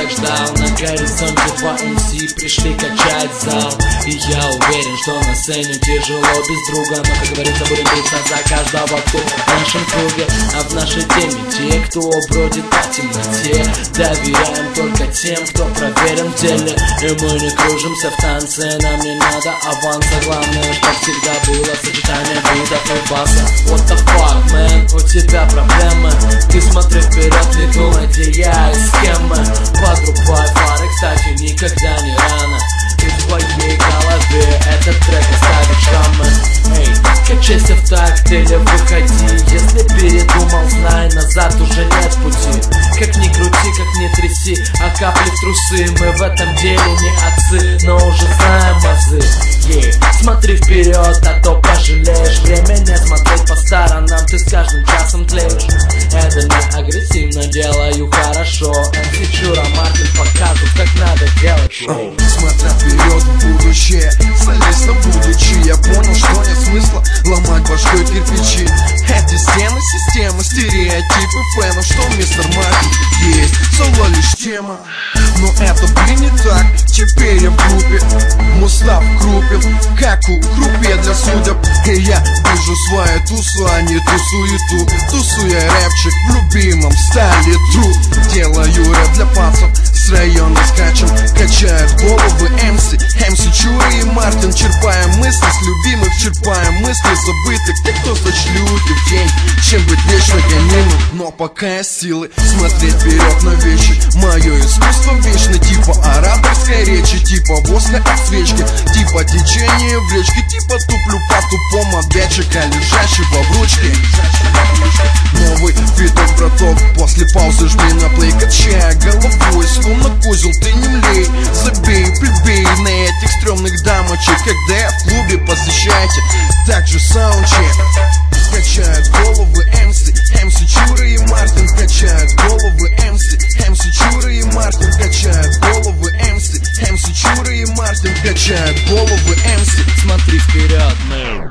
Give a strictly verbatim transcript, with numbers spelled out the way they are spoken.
ждал. На горизонте два эм си пришли качать зал. И я уверен, что на сцене тяжело без друга, но, как говорится, будем биться за каждого, кто в нашем круге. А в нашей теме те, кто бродит по темноте. Доверяем только тем, кто проверен в деле. И мы не кружимся в танце, нам не надо аванса. Главное, что всегда было сочетание битов и баса. What the fuck, man, у тебя проблемы. Ты смотри вперед, не думай, где я и с кем мы. Подрубай фары, кстати, никогда не рано. И в твоей голове этот трек оставит шрамы. Эй, качайся в такт или выходи. Если передумал, знай, назад уже нет пути. Как ни крути, как ни тряси, а капли в трусы. Мы в этом деле не отцы, но уже знаем азы. Yeah. Смотри вперед, а то пожалеешь. Время не смотреть по сторонам, ты с каждым часом тлеешь. Это не агрессивно, делаю хорошо. эм си Чура, Мартин покажут, как надо делать шоу. Смотря вперед в будущее, солистом будучи, я понял, что нет смысла ломать башкой кирпичи. Эти стены, система, стереотипы фэнов, что мистер Мартин есть, соло лишь тема. Но это, блин, не так, теперь я в группе. Мустав крупен, как у крупе для судеб. И я вижу свою тусу, а не ту суету. Тусуя рэпчик в любимом стайле тру. Делаю рэп для пацан, с района скачем, качают головы эм си. эм си Чура и Мартин, черпаем мысли с любимых, черпаем мысли забытых. Те, кто сочли в день, чем быть вечно гонимым. Но пока есть силы смотреть вперед на вещи. Мое искусство вечно, типа ораторской речи, типа воска от свечки, типа течение в речке, типа туплю по тупому от датчика, лежащего в ручке. Новый виток, браток, после паузы жми на плей, качая головой, словно козел, ты не млей. Забей, плебей на этих стрёмных дамочек, когда я в клубе, посещайте также саундчек. Качают головы эм си, эм си Чура и Мартин, качают головы эм си, эм си Чура и Мартин, качают головы эм си, эм си Чура и Мартин, качают головы эм си. Смотри вперед, man.